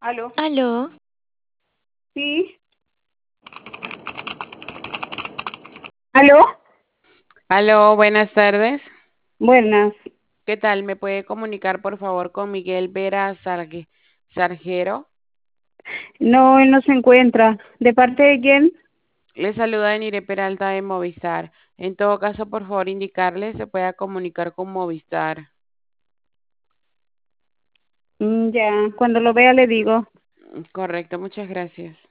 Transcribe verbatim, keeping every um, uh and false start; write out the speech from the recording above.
¿Aló? Aló, Sí. ¿Aló? aló, buenas tardes. Buenas. ¿Qué tal? ¿Me puede comunicar por favor con Miguel Vera Sargue- Sargero? No, él no se encuentra. ¿De parte de quién? Le saluda Nire Peralta de Movistar. En todo caso, por favor, indicarle se pueda comunicar con Movistar. Mm, ya, cuando lo vea le digo. Correcto, muchas gracias.